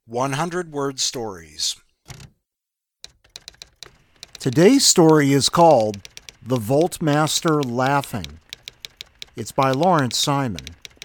100-word stories. Today's story is called The Volt Master Laughing. It's by Lawrence Simon.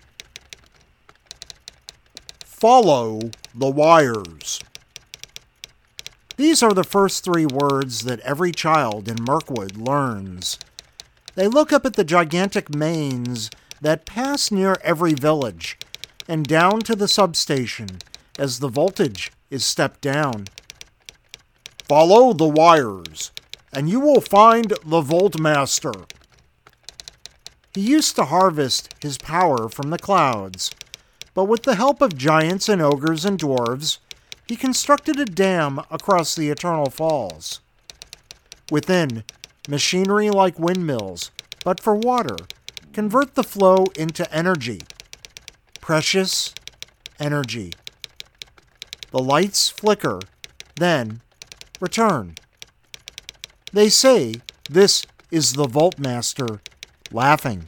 Follow the wires. These are the first 3 words that every child in Mirkwood learns. They look up at the gigantic mains that pass near every village and down to the substation as the voltage is stepped down. Follow the wires, and you will find the Voltmaster. He used to harvest his power from the clouds, but with the help of giants and ogres and dwarves, he constructed a dam across the Eternal Falls. Within, machinery like windmills, but for water, convert the flow into energy. Precious energy. The lights flicker, then return. They say this is the Voltmaster laughing.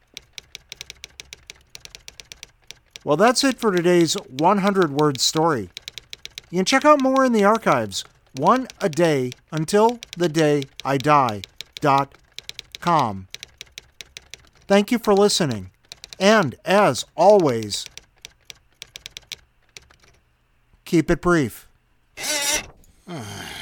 Well, that's it for today's 100-word story. You can check out more in the archives. One a day until the day I die.com. Thank you for listening. And as always, keep it brief.